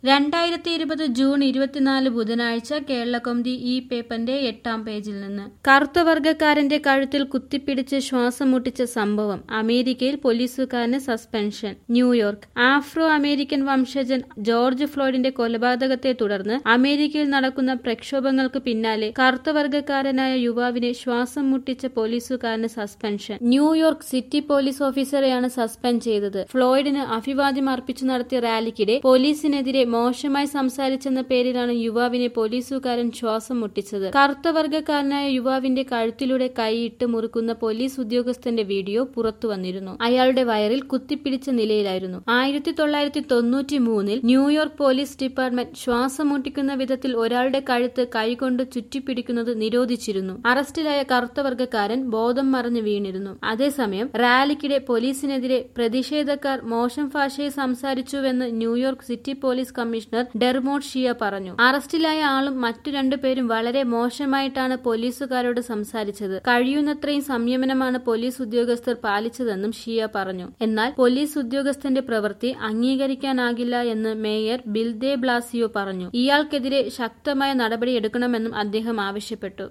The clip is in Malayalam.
2020 ജൂൺ 24 ബുധനാഴ്ച കേരളകൗമുദി ഈ പേപ്പറിന്റെ 8-ാം പേജിൽ നിന്ന്. കറുത്ത വർഗക്കാരന്റെ കഴുത്തിൽ കുത്തിപ്പിടിച്ച് ശ്വാസം മുട്ടിച്ച സംഭവം. അമേരിക്കയിൽ പോലീസുകാരന് സസ്പെൻഷൻ. ന്യൂയോർക്ക്. ആഫ്രോ അമേരിക്കൻ വംശജൻ ജോർജ് ഫ്ലോയ്ഡിന്റെ കൊലപാതകത്തെ തുടർന്ന് അമേരിക്കയിൽ നടക്കുന്ന പ്രക്ഷോഭങ്ങൾക്ക് പിന്നാലെ കറുത്ത വർഗക്കാരനായ യുവാവിനെ ശ്വാസം മുട്ടിച്ച പോലീസുകാരന് സസ്പെൻഷൻ. ന്യൂയോർക്ക് സിറ്റി പോലീസ് ഓഫീസറെയാണ് സസ്പെൻഡ് ചെയ്തത്. ഫ്ലോയ്ഡിന് അഭിവാദ്യം അർപ്പിച്ചു നടത്തിയ റാലിക്കിടെ പോലീസിനെതിരെ മോശമായി സംസാരിച്ചെന്ന പേരിലാണ് യുവാവിനെ പോലീസുകാരൻ ശ്വാസം മുട്ടിച്ചത്. കറുത്ത വർഗക്കാരനായ യുവാവിന്റെ കഴുത്തിലൂടെ കൈയിട്ട് മുറുക്കുന്ന പോലീസ് ഉദ്യോഗസ്ഥന്റെ വീഡിയോ പുറത്തു വന്നിരുന്നു. അയാളുടെ വയറിൽ കുത്തിപ്പിടിച്ച നിലയിലായിരുന്നു. 1993 ന്യൂയോർക്ക് പോലീസ് ഡിപ്പാർട്ട്മെന്റ് ശ്വാസം മുട്ടിക്കുന്ന വിധത്തിൽ ഒരാളുടെ കഴുത്ത് കൈകൊണ്ട് ചുറ്റിപ്പിടിക്കുന്നത് നിരോധിച്ചിരുന്നു. അറസ്റ്റിലായ കറുത്ത വർഗക്കാരൻ ബോധം മറഞ്ഞു വീണിരുന്നു. അതേസമയം റാലിക്കിടെ പോലീസിനെതിരെ പ്രതിഷേധക്കാർ മോശം ഭാഷയിൽ സംസാരിച്ചുവെന്ന് New York city police commissioner Dermot Shea പറഞ്ഞു. അറസ്റ്റിലായ ആളും മറ്റു രണ്ടുപേരും വളരെ മോശമായിട്ടാണ് പോലീസുകാരോട് സംസാരിച്ചത്. കഴിയുന്നത്രയും സംയമനമാണ് പോലീസ് ഉദ്യോഗസ്ഥർ പാലിച്ചതെന്നും ഷിയ പറഞ്ഞു. എന്നാൽ പോലീസ് ഉദ്യോഗസ്ഥന്റെ പ്രവൃത്തി അംഗീകരിക്കാനാകില്ല എന്ന് മേയർ ബിൽ ദെ ബ്ലാസിയോ പറഞ്ഞു. ഇയാൾക്കെതിരെ ശക്തമായ നടപടിയെടുക്കണമെന്നും അദ്ദേഹം ആവശ്യപ്പെട്ടു.